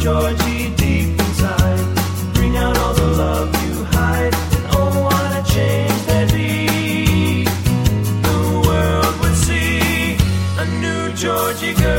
Georgie deep inside. Bring out all the love you hide, and oh, what a change there'd be. The world would see a new Georgie girl.